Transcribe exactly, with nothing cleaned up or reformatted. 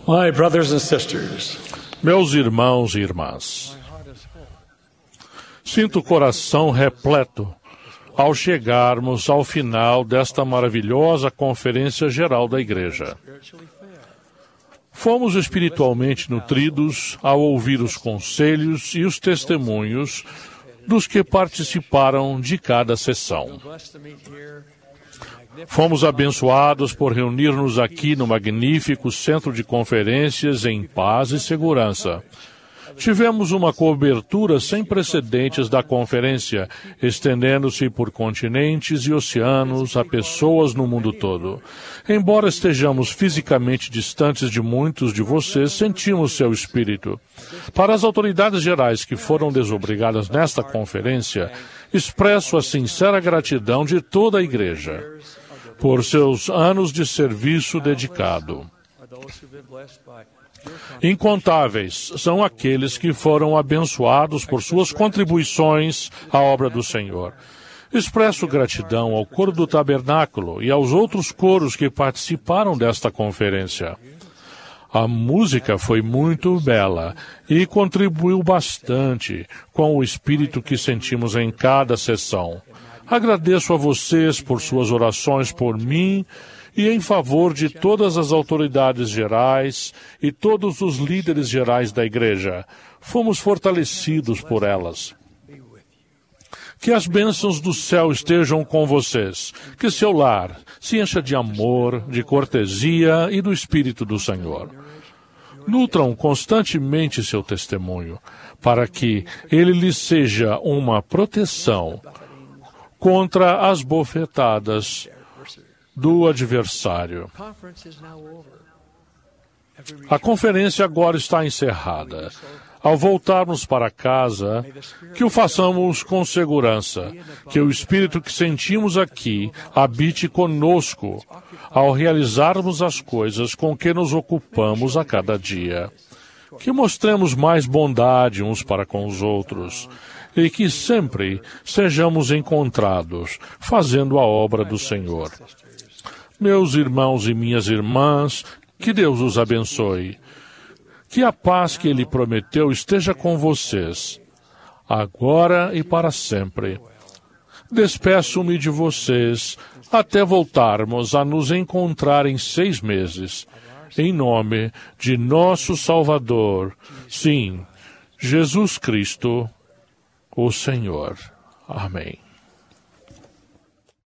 My brothers and sisters, Meus irmãos e irmãs, sinto o coração repleto ao chegarmos ao final desta maravilhosa Conferência Geral da Igreja. Fomos espiritualmente nutridos ao ouvir os conselhos e os testemunhos dos que participaram de cada sessão. Fomos abençoados por reunir-nos aqui no magnífico centro de conferências em paz e segurança. Tivemos uma cobertura sem precedentes da conferência, estendendo-se por continentes e oceanos a pessoas no mundo todo. Embora estejamos fisicamente distantes de muitos de vocês, sentimos seu espírito. Para as autoridades gerais que foram desobrigadas nesta conferência, expresso a sincera gratidão de toda a Igreja por seus anos de serviço dedicado. Incontáveis são aqueles que foram abençoados por suas contribuições à obra do Senhor. Expresso gratidão ao coro do tabernáculo e aos outros coros que participaram desta conferência. A música foi muito bela e contribuiu bastante com o espírito que sentimos em cada sessão. Agradeço a vocês por suas orações por mim e em favor de todas as autoridades gerais e todos os líderes gerais da Igreja. Fomos fortalecidos por elas. Que as bênçãos do céu estejam com vocês. Que seu lar se encha de amor, de cortesia e do Espírito do Senhor. Nutram constantemente seu testemunho, para que ele lhes seja uma proteção contra as bofetadas do adversário. A conferência agora está encerrada. Ao voltarmos para casa, que o façamos com segurança, que o Espírito que sentimos aqui habite conosco ao realizarmos as coisas com que nos ocupamos a cada dia. Que mostremos mais bondade uns para com os outros e que sempre sejamos encontrados fazendo a obra do Senhor. Meus irmãos e minhas irmãs, que Deus os abençoe. Que a paz que Ele prometeu esteja com vocês, agora e para sempre. Despeço-me de vocês até voltarmos a nos encontrar em seis meses, em nome de nosso Salvador, sim, Jesus Cristo, o Senhor. Amém.